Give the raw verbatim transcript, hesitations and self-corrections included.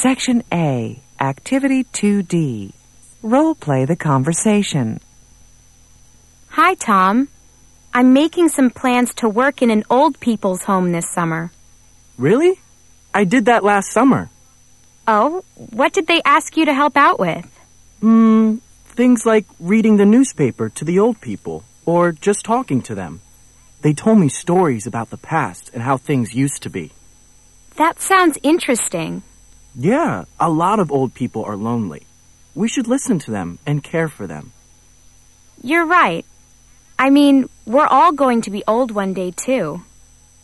Section A, Activity two D. Role play the conversation. Hi, Tom. I'm making some plans to work in an old people's home this summer. Really? I did that last summer. Oh, what did they ask you to help out with? Hmm, things like reading the newspaper to the old people, or just talking to them. They told me stories about the past and how things used to be. That sounds interesting. Yeah, a lot of old people are lonely. We should listen to them and care for them. You're right. I mean, we're all going to be old one day, too.